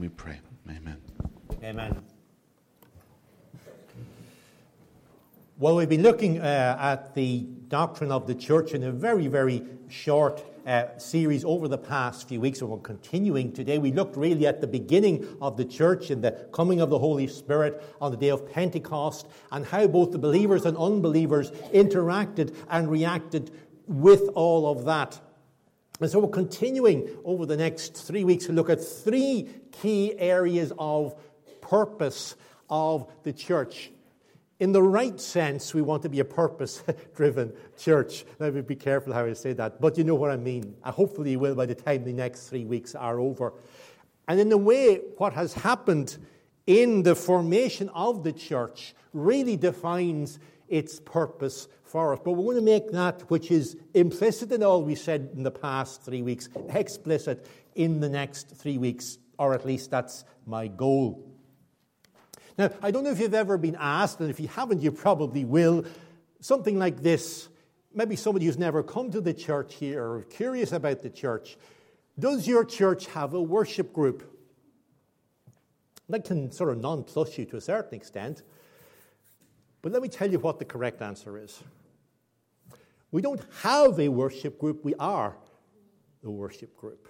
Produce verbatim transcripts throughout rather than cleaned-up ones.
We pray. Amen. Amen. Well, we've been looking uh, at the doctrine of the church in a very, very short uh, series over the past few weeks, and we're continuing today. We looked really at the beginning of the church and the coming of the Holy Spirit on the day of Pentecost, and how both the believers and unbelievers interacted and reacted with all of that. And so we're continuing over the next three weeks to look at three key areas of purpose of the church. In the right sense, we want to be a purpose-driven church. Let me be careful how I say that, but you know what I mean. Uh, hopefully you will by the time the next three weeks are over. And in a way, what has happened in the formation of the church really defines its purpose for us. But we're going to make that which is implicit in all we said in the past three weeks explicit in the next three weeks, or at least that's my goal. Now, I don't know if you've ever been asked, and if you haven't, you probably will, something like this. Maybe somebody who's never come to the church here or curious about the church. Does your church have a worship group? That can sort of nonplus you to a certain extent. But let me tell you what the correct answer is. We don't have a worship group, we are the worship group.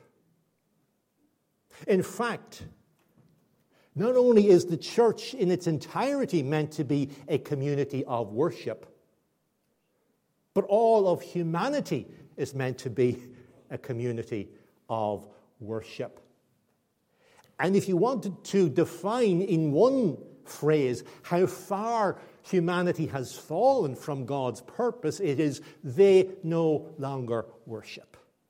In fact, not only is the church in its entirety meant to be a community of worship, but all of humanity is meant to be a community of worship. And if you wanted to define in one phrase how far humanity has fallen from God's purpose, it is they no longer worship.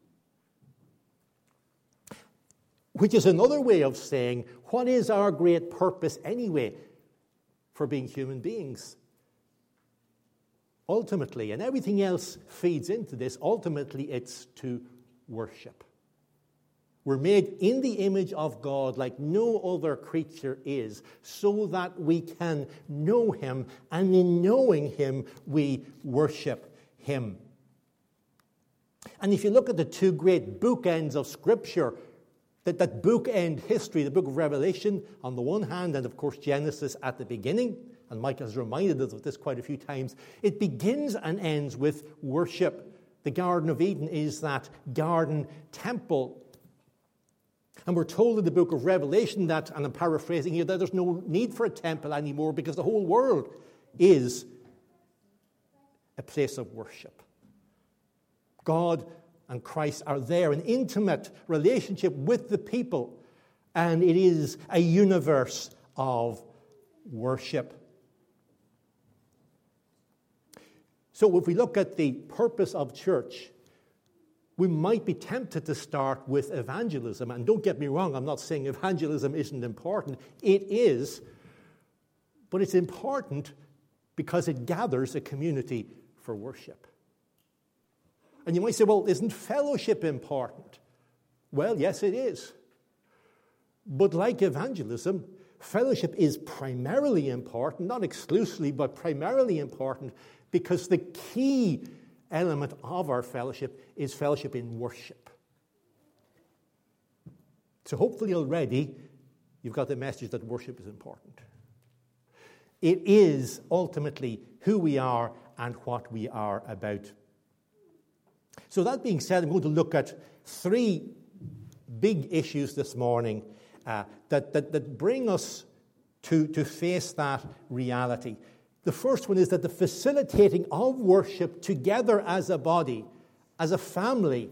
Which is another way of saying, what is our great purpose anyway for being human beings? Ultimately, and everything else feeds into this, ultimately it's to worship. We're made in the image of God like no other creature is, so that we can know Him, and in knowing Him, we worship Him. And if you look at the two great bookends of Scripture, that, that bookend history, the book of Revelation on the one hand, and of course Genesis at the beginning, and Mike has reminded us of this quite a few times, it begins and ends with worship. The Garden of Eden is that garden temple. And we're told in the book of Revelation that, and I'm paraphrasing here, that there's no need for a temple anymore because the whole world is a place of worship. God and Christ are there, an intimate relationship with the people, and it is a universe of worship. So if we look at the purpose of church, we might be tempted to start with evangelism. And don't get me wrong, I'm not saying evangelism isn't important. It is, but it's important because it gathers a community for worship. And you might say, well, isn't fellowship important? Well, yes, it is. But like evangelism, fellowship is primarily important, not exclusively, but primarily important, because the key element of our fellowship is fellowship in worship. So hopefully already you've got the message that worship is important. It is ultimately who we are and what we are about. So that being said, I'm going to look at three big issues this morning uh, that, that, that bring us to, to face that reality. The first one is that the facilitating of worship together as a body, as a family,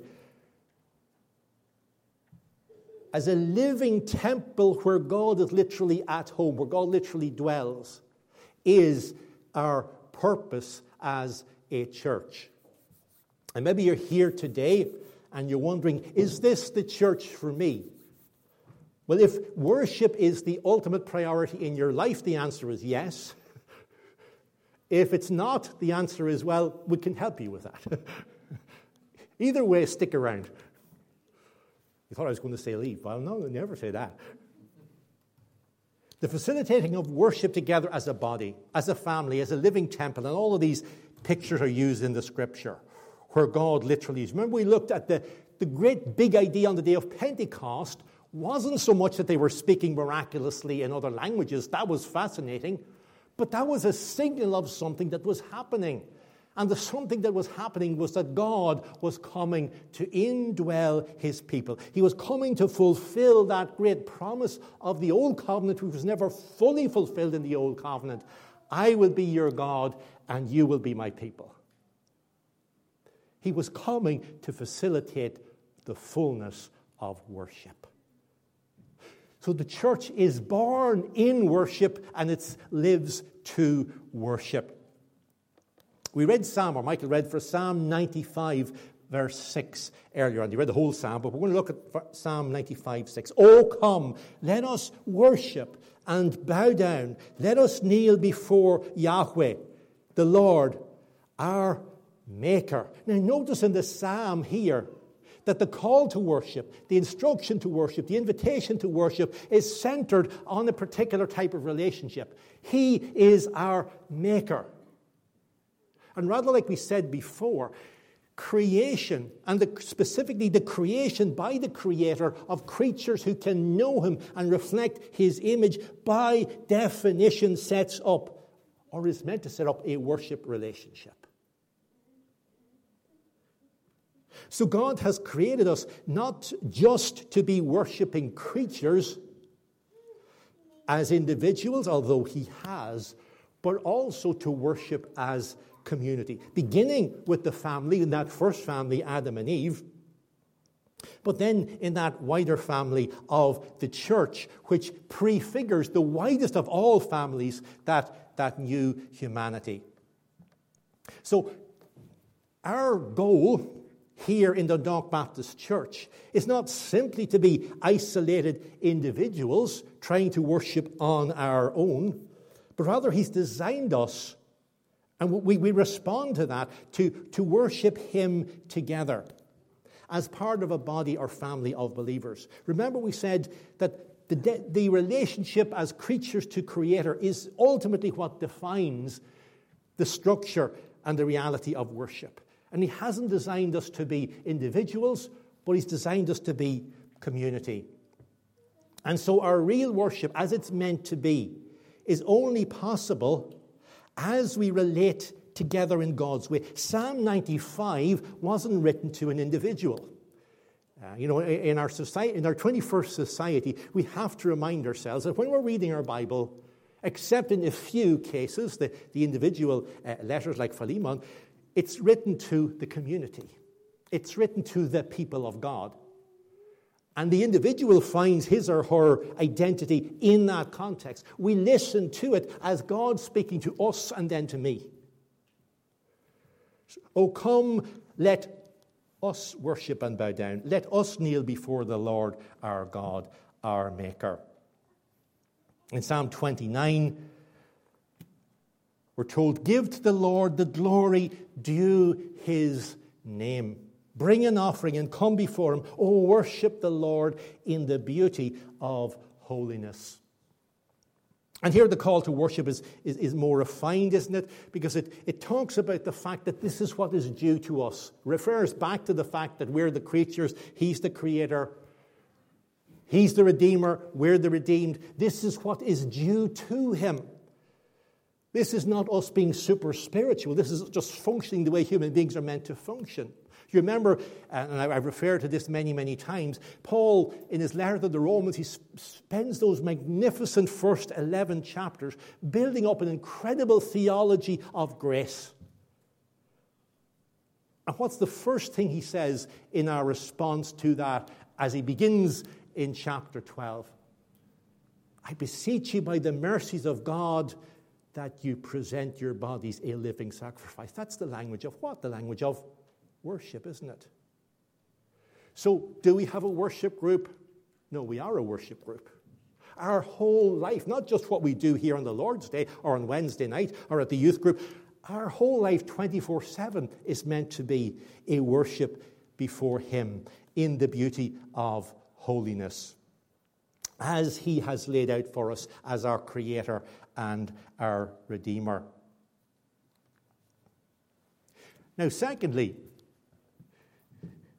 as a living temple where God is literally at home, where God literally dwells, is our purpose as a church. And maybe you're here today and you're wondering, is this the church for me? Well, if worship is the ultimate priority in your life, the answer is yes. If it's not, the answer is, well, we can help you with that. Either way, stick around. You thought I was going to say leave. Well, no, I never say that. The facilitating of worship together as a body, as a family, as a living temple, and all of these pictures are used in the Scripture, where God literally is. Remember we looked at the, the great big idea on the day of Pentecost wasn't so much that they were speaking miraculously in other languages. That was fascinating. But that was a signal of something that was happening. And the something that was happening was that God was coming to indwell his people. He was coming to fulfill that great promise of the Old Covenant, which was never fully fulfilled in the Old Covenant. I will be your God, and you will be my people. He was coming to facilitate the fullness of worship. So the church is born in worship, and it lives to worship. We read Psalm, or Michael read for Psalm ninety-five, verse six earlier on. You read the whole Psalm, but we're going to look at Psalm ninety-five, six. Oh, come, let us worship and bow down. Let us kneel before Yahweh, the Lord, our Maker. Now, notice in the Psalm here that the call to worship, the instruction to worship, the invitation to worship is centered on a particular type of relationship. He is our Maker. And rather, like we said before, creation, and the, specifically the creation by the Creator of creatures who can know him and reflect his image, by definition sets up, or is meant to set up, a worship relationship. So God has created us not just to be worshipping creatures as individuals, although he has, but also to worship as community, beginning with the family, in that first family, Adam and Eve, but then in that wider family of the church, which prefigures the widest of all families, that, that new humanity. So our goal here in the Dundalk Baptist Church is not simply to be isolated individuals trying to worship on our own, but rather he's designed us, and we, we respond to that, to, to worship him together as part of a body or family of believers. Remember, we said that the, de- the relationship as creatures to Creator is ultimately what defines the structure and the reality of worship. And he hasn't designed us to be individuals, but he's designed us to be community. And so our real worship, as it's meant to be, is only possible as we relate together in God's way. Psalm ninety-five wasn't written to an individual. Uh, you know, in our society, in our twenty-first society, we have to remind ourselves that when we're reading our Bible, except in a few cases, the, the individual uh, letters like Philemon, it's written to the community. It's written to the people of God. And the individual finds his or her identity in that context. We listen to it as God speaking to us and then to me. Oh, come, let us worship and bow down. Let us kneel before the Lord our God, our Maker. In Psalm twenty-nine, we're told, give to the Lord the glory due his name. Bring an offering and come before him. Oh, worship the Lord in the beauty of holiness. And here the call to worship is, is, is more refined, isn't it? Because it, it talks about the fact that this is what is due to us. Refers back to the fact that we're the creatures, he's the creator, he's the redeemer, we're the redeemed. This is what is due to him. This is not us being super spiritual. This is just functioning the way human beings are meant to function. You remember, and I've referred to this many, many times, Paul, in his letter to the Romans, he spends those magnificent first eleven chapters building up an incredible theology of grace. And what's the first thing he says in our response to that as he begins in chapter twelve? I beseech you by the mercies of God that you present your bodies a living sacrifice. That's the language of what? The language of worship, isn't it? So, do we have a worship group? No, we are a worship group. Our whole life, not just what we do here on the Lord's Day or on Wednesday night or at the youth group, our whole life twenty-four seven is meant to be a worship before him in the beauty of holiness, as he has laid out for us as our Creator and our Redeemer. Now, secondly,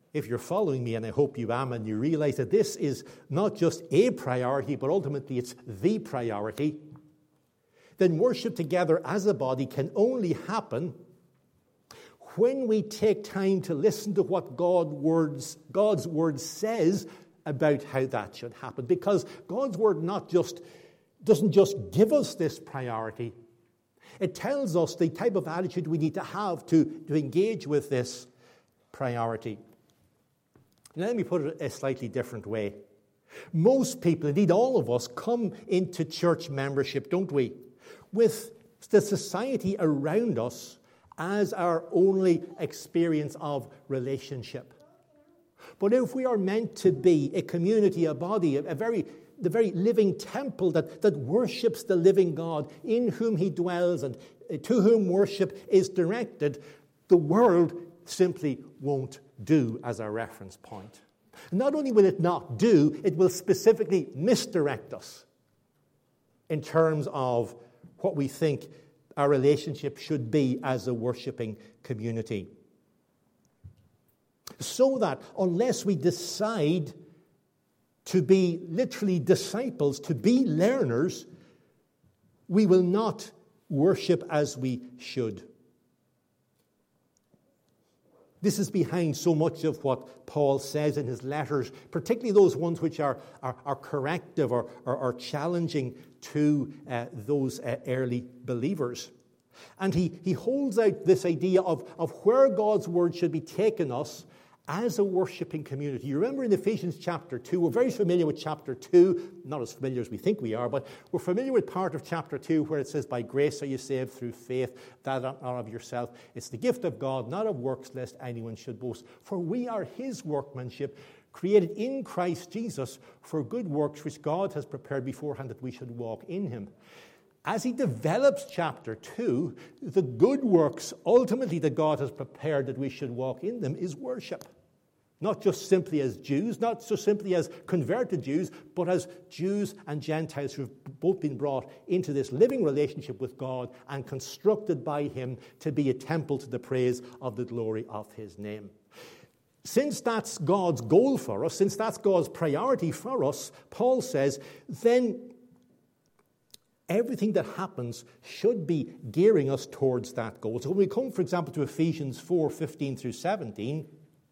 if you're following me, and I hope you am, and you realize that this is not just a priority, but ultimately it's the priority, then worship together as a body can only happen when we take time to listen to what God words, God's word says about how that should happen. Because God's word not just doesn't just give us this priority, it tells us the type of attitude we need to have to, to engage with this priority. Now, let me put it a slightly different way. Most people, indeed all of us, come into church membership, don't we, with the society around us as our only experience of relationship. But if we are meant to be a community, a body, a, a very, the very living temple that, that worships the living God, in whom he dwells and to whom worship is directed, the world simply won't do as our reference point. Not only will it not do, it will specifically misdirect us in terms of what we think our relationship should be as a worshiping community. So that unless we decide to be literally disciples, to be learners, we will not worship as we should. This is behind so much of what Paul says in his letters, particularly those ones which are, are, are corrective or are challenging to uh, those uh, early believers. And he, he holds out this idea of, of where God's word should be taking us as a worshipping community. You remember in Ephesians chapter two, we're very familiar with chapter two, not as familiar as we think we are, but we're familiar with part of chapter two where it says, by grace are you saved through faith, that not of yourself. It's the gift of God, not of works, lest anyone should boast. For we are his workmanship, created in Christ Jesus for good works, which God has prepared beforehand that we should walk in him. As he develops chapter two, the good works ultimately that God has prepared that we should walk in them is worship. Not just simply as Jews, not so simply as converted Jews, but as Jews and Gentiles who have both been brought into this living relationship with God and constructed by him to be a temple to the praise of the glory of his name. Since that's God's goal for us, since that's God's priority for us, Paul says, then everything that happens should be gearing us towards that goal. So when we come, for example, to Ephesians four, fifteen through seventeen,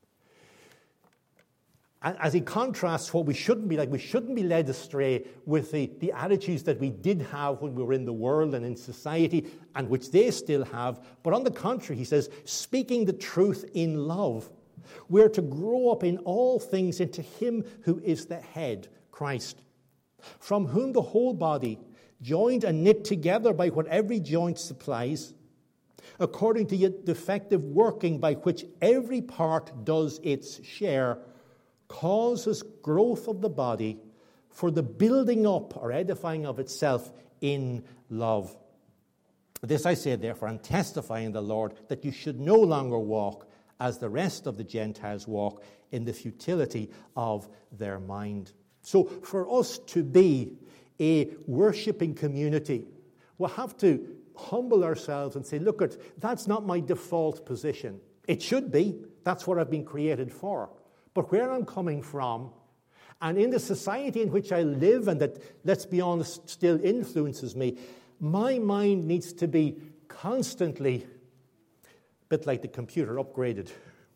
as he contrasts what we shouldn't be like, we shouldn't be led astray with the, the attitudes that we did have when we were in the world and in society, and which they still have. But on the contrary, he says, speaking the truth in love, we're to grow up in all things into him who is the head, Christ, from whom the whole body, joined and knit together by what every joint supplies, according to the effective working by which every part does its share, causes growth of the body for the building up or edifying of itself in love. This I say, therefore, and testify in the Lord, that you should no longer walk as the rest of the Gentiles walk, in the futility of their mind. So for us to be a worshipping community, we'll have to humble ourselves and say, look, that's not my default position. It should be. That's what I've been created for. But where I'm coming from, and in the society in which I live, and that, let's be honest, still influences me, my mind needs to be constantly, a bit like the computer, upgraded.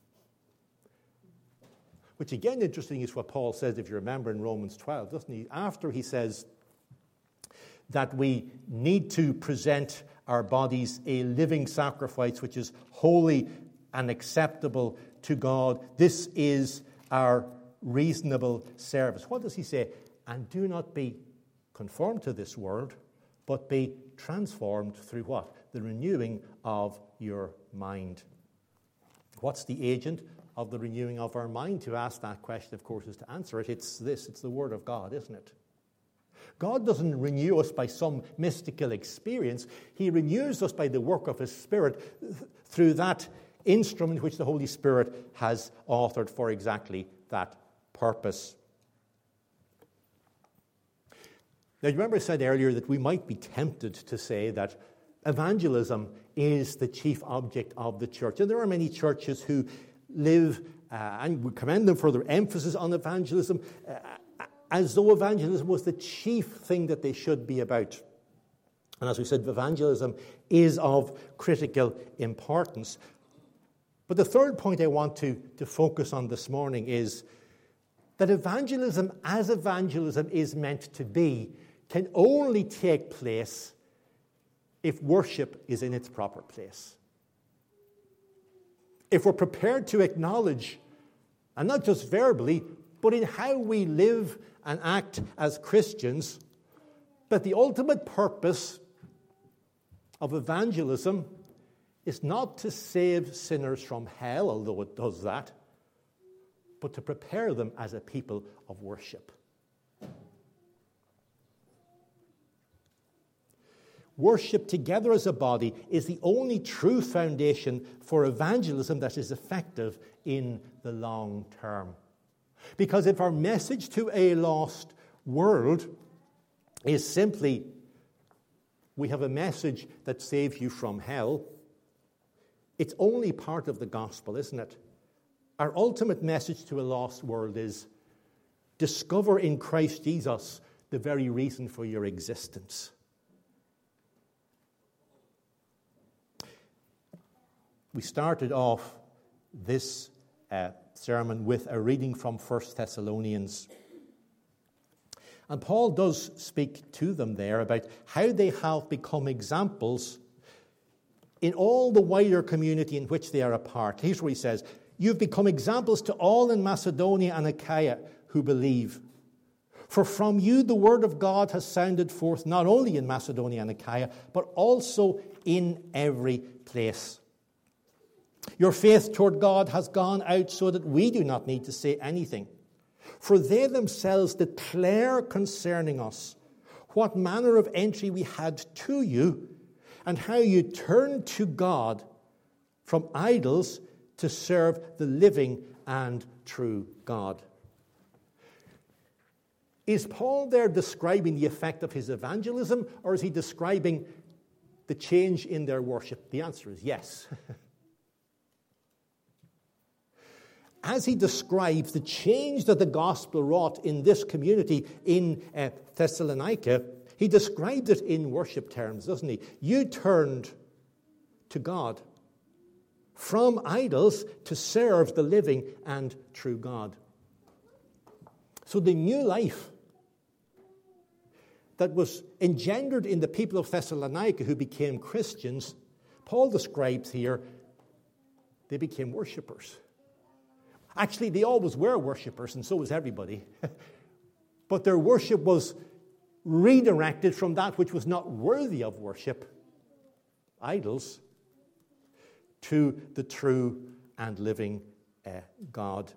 Which again, interesting is what Paul says, if you remember, in Romans twelve, doesn't he? After he says that we need to present our bodies a living sacrifice, which is holy and acceptable to God. This is our reasonable service. What does he say? And do not be conformed to this world, but be transformed through what? The renewing of your mind. What's the agent of the renewing of our mind? To ask that question, of course, is to answer it. It's this, it's the Word of God, isn't it? God doesn't renew us by some mystical experience. He renews us by the work of his Spirit through that instrument which the Holy Spirit has authored for exactly that purpose. Now, you remember I said earlier that we might be tempted to say that evangelism is the chief object of the church. And there are many churches who live uh, and we commend them for their emphasis on evangelism, uh, as though evangelism was the chief thing that they should be about. And as we said, evangelism is of critical importance. But the third point I want to, to focus on this morning is that evangelism, as evangelism is meant to be, can only take place if worship is in its proper place. If we're prepared to acknowledge, and not just verbally, but in how we live and act as Christians, that the ultimate purpose of evangelism is not to save sinners from hell, although it does that, but to prepare them as a people of worship. Worship together as a body is the only true foundation for evangelism that is effective in the long term. Because if our message to a lost world is simply, we have a message that saves you from hell, it's only part of the gospel, isn't it? Our ultimate message to a lost world is, discover in Christ Jesus the very reason for your existence. We started off this uh, sermon with a reading from First Thessalonians. And Paul does speak to them there about how they have become examples in all the wider community in which they are a part. Here's what he says: you've become examples to all in Macedonia and Achaia who believe. For from you the word of God has sounded forth not only in Macedonia and Achaia, but also in every place. Your faith toward God has gone out so that we do not need to say anything. For they themselves declare concerning us what manner of entry we had to you, and how you turned to God from idols to serve the living and true God. Is Paul there describing the effect of his evangelism, or is he describing the change in their worship? The answer is yes. As he describes the change that the gospel wrought in this community in uh, Thessalonica, he describes it in worship terms, doesn't he? You turned to God from idols to serve the living and true God. So the new life that was engendered in the people of Thessalonica who became Christians, Paul describes here, they became worshippers. Actually, they always were worshippers, and so was everybody. But their worship was redirected from that which was not worthy of worship, idols, to the true and living uh, God.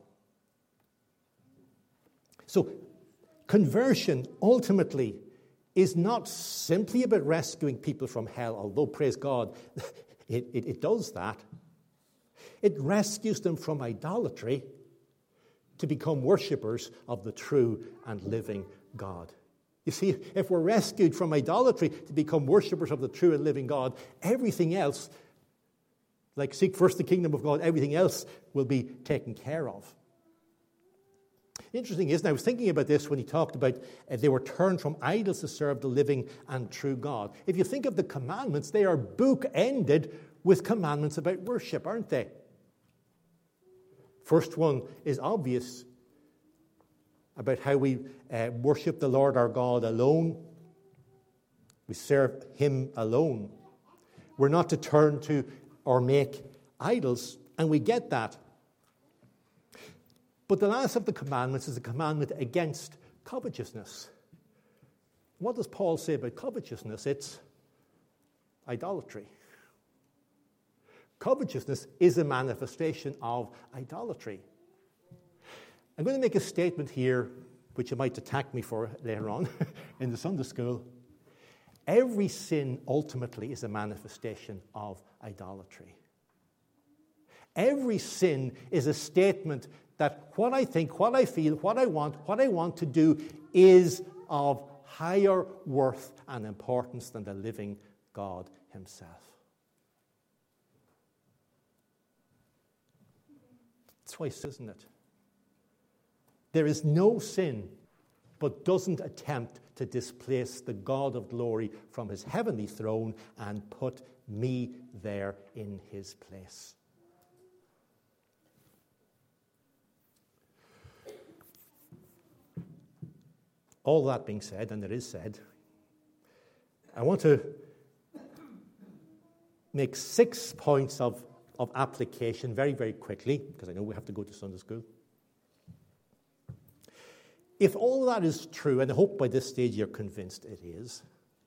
So, conversion ultimately is not simply about rescuing people from hell, although, praise God, it, it, it does that. It rescues them from idolatry to become worshippers of the true and living God. You see, if we're rescued from idolatry to become worshippers of the true and living God, everything else, like seek first the kingdom of God, everything else will be taken care of. Interesting, isn't it? I was thinking about this when he talked about uh, they were turned from idols to serve the living and true God. If you think of the commandments, they are book-ended with commandments about worship, aren't they? First one is obvious, about how we uh, worship the Lord our God alone. We serve him alone. We're not to turn to or make idols, and we get that. But the last of the commandments is a commandment against covetousness. What does Paul say about covetousness? It's idolatry. Covetousness is a manifestation of idolatry. I'm going to make a statement here, which you might attack me for later on in the Sunday school. Every sin ultimately is a manifestation of idolatry. Every sin is a statement that what I think, what I feel, what I want, what I want to do is of higher worth and importance than the living God himself. That's why, isn't it? There is no sin but doesn't attempt to displace the God of glory from his heavenly throne and put me there in his place. All that being said, and it is said, I want to make six points of, of application very, very quickly, because I know we have to go to Sunday school. If all that is true, and I hope by this stage you're convinced it is,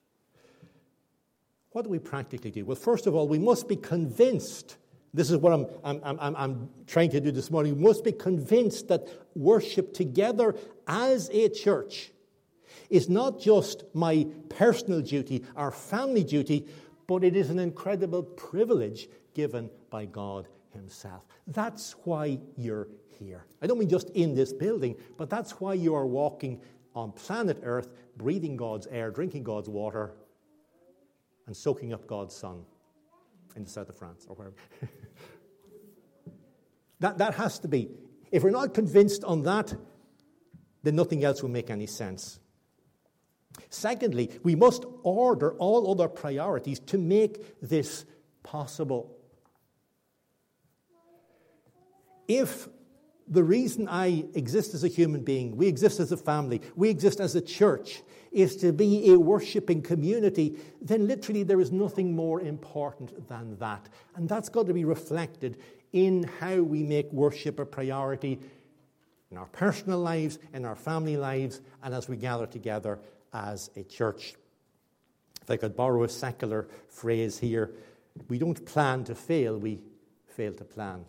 what do we practically do? Well, first of all, we must be convinced. This is what I'm, I'm, I'm, I'm trying to do this morning. We must be convinced that worship together as a church is not just my personal duty, our family duty, but it is an incredible privilege given by God himself. That's why you're here. I don't mean just in this building, but that's why you are walking on planet Earth, breathing God's air, drinking God's water, and soaking up God's sun in the south of France or wherever. that, that has to be. If we're not convinced on that, then nothing else will make any sense. Secondly, we must order all other priorities to make this possible. If the reason I exist as a human being, we exist as a family, we exist as a church, is to be a worshipping community, then literally there is nothing more important than that. And that's got to be reflected in how we make worship a priority in our personal lives, in our family lives, and as we gather together as a church. If I could borrow a secular phrase here, we don't plan to fail, we fail to plan.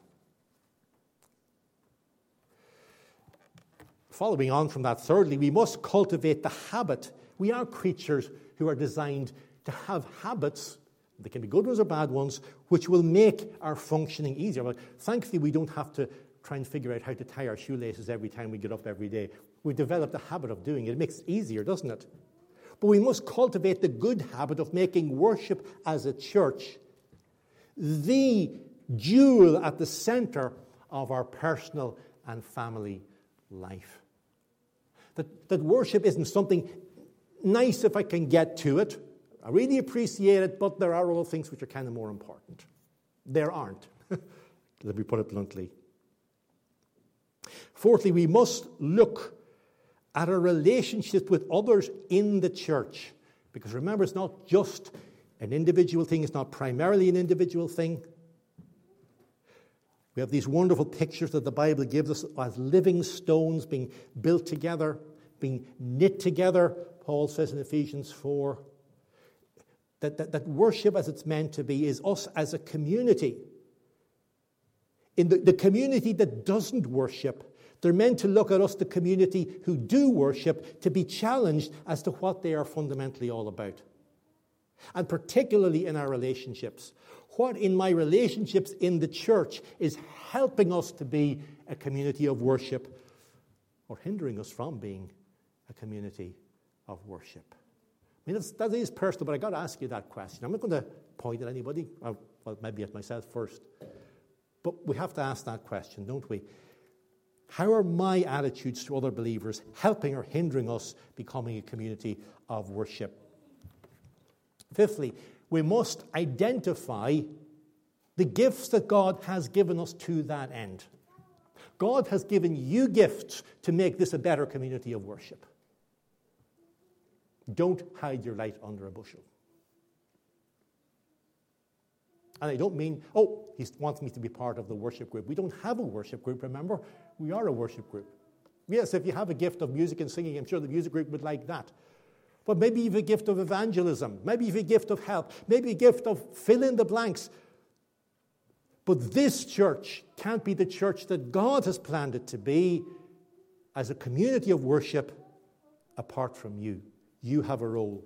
Following on from that, thirdly, we must cultivate the habit. We are creatures who are designed to have habits, they can be good ones or bad ones, which will make our functioning easier. But thankfully, we don't have to try and figure out how to tie our shoelaces every time we get up every day. We've developed a habit of doing it. It makes it easier, doesn't it? But we must cultivate the good habit of making worship as a church the jewel at the center of our personal and family life. That, that worship isn't something nice if I can get to it. I really appreciate it, but there are other things which are kind of more important. There aren't. Let me put it bluntly. Fourthly, we must look at our relationship with others in the church. Because remember, it's not just an individual thing. It's not primarily an individual thing. We have these wonderful pictures that the Bible gives us as living stones being built together, being knit together, Paul says in Ephesians four. That, that, that worship as it's meant to be is us as a community. In the, the community that doesn't worship, they're meant to look at us, the community who do worship, to be challenged as to what they are fundamentally all about. And particularly in our relationships. What in my relationships in the church is helping us to be a community of worship or hindering us from being a community of worship? I mean, that's, that is personal, but I've got to ask you that question. I'm not going to point at anybody, or, well, maybe at myself first. But we have to ask that question, don't we? How are my attitudes to other believers helping or hindering us becoming a community of worship? Fifthly, we must identify the gifts that God has given us to that end. God has given you gifts to make this a better community of worship. Don't hide your light under a bushel. And I don't mean, oh, he wants me to be part of the worship group. We don't have a worship group, remember? We are a worship group. Yes, if you have a gift of music and singing, I'm sure the music group would like that. But maybe you have a gift of evangelism. Maybe you have a gift of help. Maybe a gift of fill in the blanks. But this church can't be the church that God has planned it to be as a community of worship apart from you. You have a role.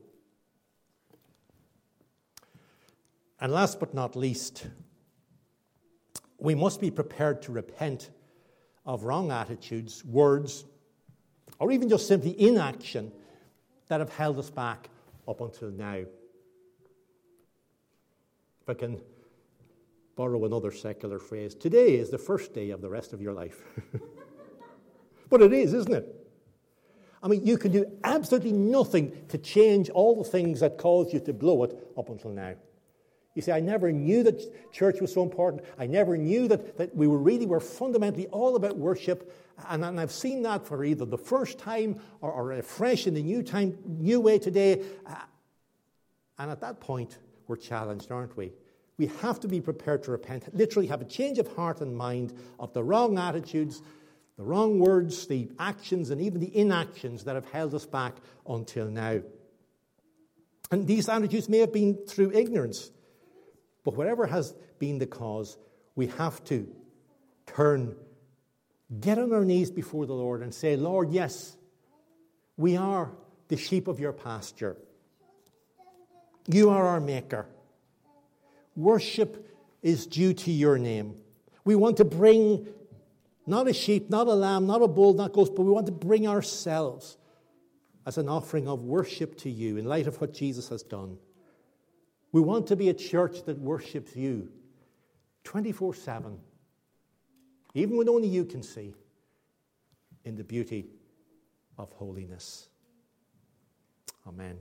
And last but not least, we must be prepared to repent of wrong attitudes, words, or even just simply inaction that have held us back up until now. If I can borrow another secular phrase, today is the first day of the rest of your life. But it is, isn't it? I mean, you can do absolutely nothing to change all the things that caused you to blow it up until now. You see, I never knew that church was so important. I never knew that, that we were really were fundamentally all about worship. And, and I've seen that for either the first time or, or fresh in the new time, new way today. Uh, and at that point, we're challenged, aren't we? We have to be prepared to repent, literally have a change of heart and mind of the wrong attitudes, the wrong words, the actions, and even the inactions that have held us back until now. And these attitudes may have been through ignorance. But whatever has been the cause, we have to turn, get on our knees before the Lord and say, Lord, yes, we are the sheep of your pasture. You are our maker. Worship is due to your name. We want to bring not a sheep, not a lamb, not a bull, not goats, but we want to bring ourselves as an offering of worship to you in light of what Jesus has done. We want to be a church that worships you twenty-four seven, even when only you can see, in the beauty of holiness. Amen.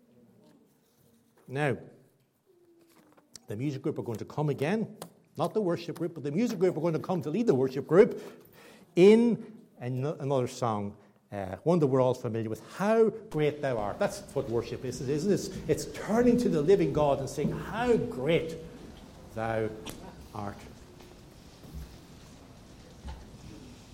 Now, the music group are going to come again, not the worship group, but the music group are going to come to lead the worship group in another song. Uh, one that we're all familiar with, How Great Thou Art. That's what worship is, isn't it? It's, it's turning to the living God and saying, how great Thou art.